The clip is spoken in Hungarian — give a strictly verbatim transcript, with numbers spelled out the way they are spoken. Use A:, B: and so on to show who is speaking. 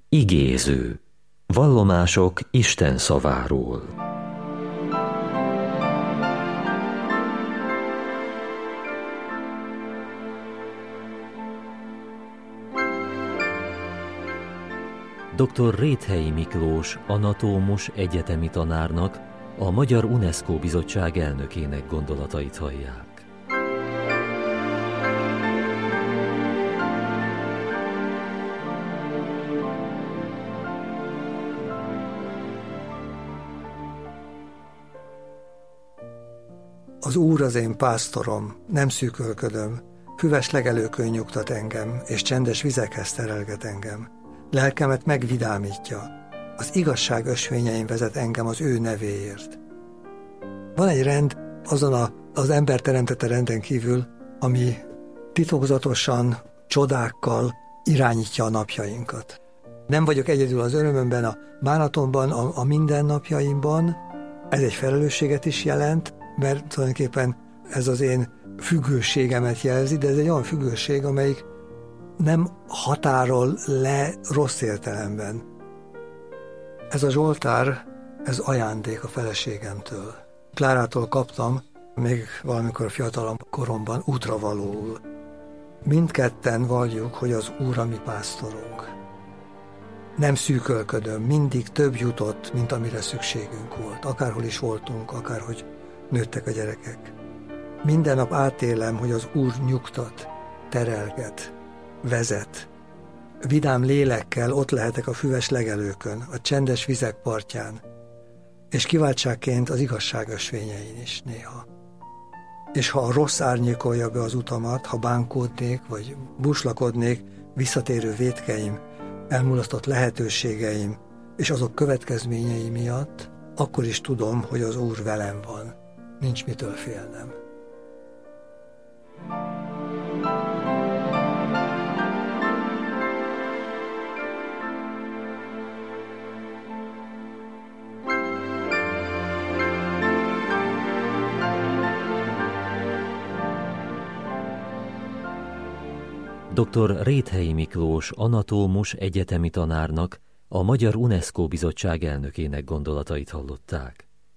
A: Igéző. Vallomások Isten szaváról. doktor Réthelyi Miklós anatómus egyetemi tanárnak, a Magyar UNESCO Bizottság elnökének gondolatait hallják.
B: Az Úr az én pásztorom, nem szűkölködöm, füves legelőkön nyugtat engem, és csendes vizekhez terelget engem. Lelkemet megvidámítja, az igazság ösvényein vezet engem az ő nevéért. Van egy rend azon a, az ember teremtette renden kívül, ami titokzatosan, csodákkal irányítja a napjainkat. Nem vagyok egyedül az örömömben, a bánatomban, a, a mindennapjaimban. Ez egy felelősséget is jelent, mert tulajdonképpen ez az én függőségemet jelzi, de ez egy olyan függőség, amelyik nem határol le rossz értelemben. Ez a zsoltár, ez ajándék a feleségemtől. Klárától kaptam, még valamikor fiatalabb koromban útravalóul. Mindketten valljuk, hogy az Úr a mi pásztorunk. Nem szűkölködöm, mindig több jutott, mint amire szükségünk volt. Akárhol is voltunk, akárhogy nőttek a gyerekek. Minden nap átélem, hogy az Úr nyugtat, terelget, vezet. Vidám lélekkel ott lehetek a füves legelőkön, a csendes vizek partján, és kiváltságként az igazság ösvényein is néha. És ha a rossz árnyékolja be az utamat, ha bánkódnék, vagy buslakodnék, visszatérő vétkeim, elmulasztott lehetőségeim, és azok következményei miatt, akkor is tudom, hogy az Úr velem van. Nincs mitől félnem.
A: doktor Réthelyi Miklós anatómus egyetemi tanárnak, a Magyar UNESCO Bizottság elnökének gondolatait hallották.